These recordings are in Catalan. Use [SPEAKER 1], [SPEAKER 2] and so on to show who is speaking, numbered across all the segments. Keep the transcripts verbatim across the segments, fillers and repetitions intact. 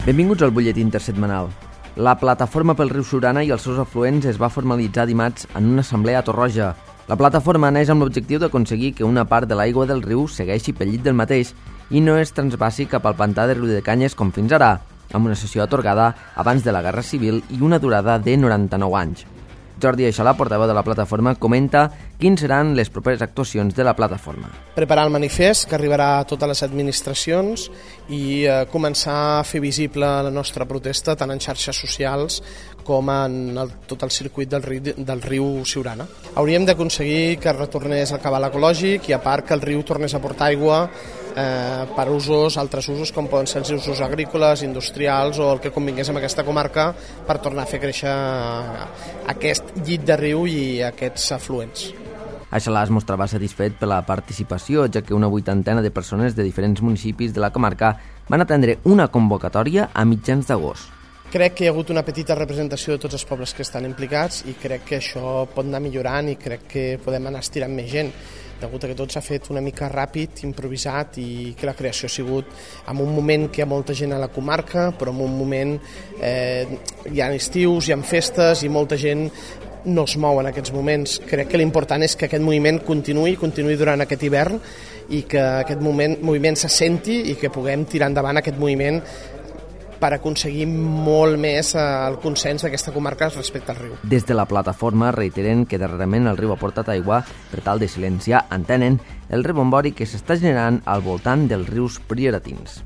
[SPEAKER 1] Benvinguts al butlletí intersetmanal. La plataforma pel riu Siurana i els seus afluents es va formalitzar dimarts en una assemblea a Torroja. La plataforma neix amb l'objectiu d'aconseguir que una part de l'aigua del riu segueixi pel llit del mateix i no es transvasi cap al pantà de Riudecanyes com fins ara, amb una sessió atorgada abans de la Guerra Civil i una durada de noranta-nou anys. Jordi Aixalà, portaveu de la plataforma, comenta quins seran les properes actuacions de la plataforma.
[SPEAKER 2] Preparar el manifest que arribarà a totes les administracions i eh, començar a fer visible la nostra protesta tant en xarxes socials com en el, tot el circuit del riu, del riu Siurana. Hauríem d'aconseguir que retornés al cabal ecològic i a part que el riu tornés a portar aigua eh, per usos, altres usos com poden ser els usos agrícoles, industrials o el que convingués en aquesta comarca per tornar a fer créixer aquest llit de riu i aquests afluents.
[SPEAKER 1] Aixalà es mostrava satisfet per la participació, ja que una vuitantena de persones de diferents municipis de la comarca van atendre una convocatòria a mitjans d'agost.
[SPEAKER 2] Crec que hi ha hagut una petita representació de tots els pobles que estan implicats i crec que això pot anar millorant i crec que podem anar estirant més gent, degut a que tot s'ha fet una mica ràpid, improvisat i que la creació ha sigut en un moment que hi ha molta gent a la comarca, però en un moment eh, hi ha estius, hi ha festes i molta gent no es mou en aquests moments. Crec que l'important és que aquest moviment continuï, continuï durant aquest hivern i que aquest moment, moviment se senti i que puguem tirar endavant aquest moviment per aconseguir molt més el consens d'aquesta comarca respecte al riu.
[SPEAKER 1] Des de la plataforma reiteren que darrerament el riu ha portat aigua per tal de silenciar, entenen, el rebombori que s'està generant al voltant dels rius prioratins.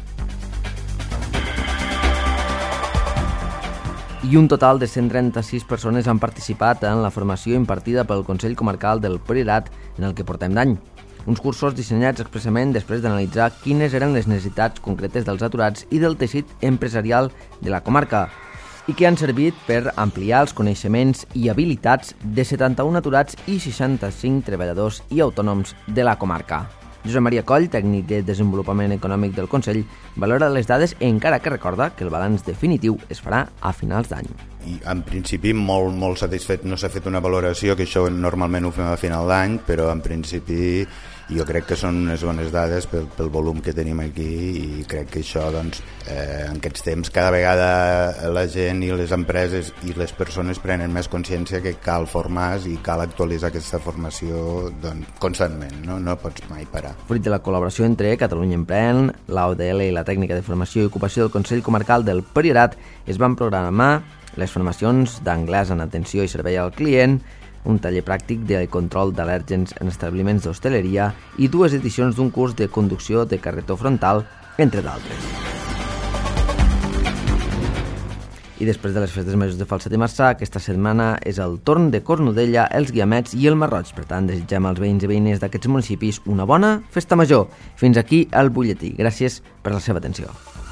[SPEAKER 1] I un total de cent trenta-sis persones han participat en la formació impartida pel Consell Comarcal del Priorat en el que portem d'any. Uns cursos dissenyats expressament després d'analitzar quines eren les necessitats concretes dels aturats i del teixit empresarial de la comarca i que han servit per ampliar els coneixements i habilitats de setanta-un aturats i seixanta-cinc treballadors i autònoms de la comarca. Josep Maria Coll, tècnic de desenvolupament econòmic del Consell, valora les dades encara que recorda que el balanç definitiu es farà a finals d'any.
[SPEAKER 3] I en principi molt, molt satisfet, no s'ha fet una valoració, que això normalment ho fem a final d'any, però en principi jo crec que són unes bones dades pel, pel volum que tenim aquí i crec que això, doncs, eh, en aquests temps cada vegada la gent i les empreses i les persones prenen més consciència que cal formar i cal actualitzar aquesta formació doncs, constantment, no? No pots mai parar.
[SPEAKER 1] Fruit de la col·laboració entre Catalunya Emprèn, l'A O D L i la Tècnica de Formació i Ocupació del Consell Comarcal del Priorat, es van programar les formacions d'anglès en atenció i servei al client, un taller pràctic de control d'al·lèrgens en establiments d'hostaleria i dues edicions d'un curs de conducció de carretó frontal, entre d'altres. I després de les festes majors de Falset i Marçà, aquesta setmana és el torn de Cornudella, els Guiamets i el Marroig. Per tant, desitgem als veïns i veïnes d'aquests municipis una bona festa major. Fins aquí el butlletí. Gràcies per la seva atenció.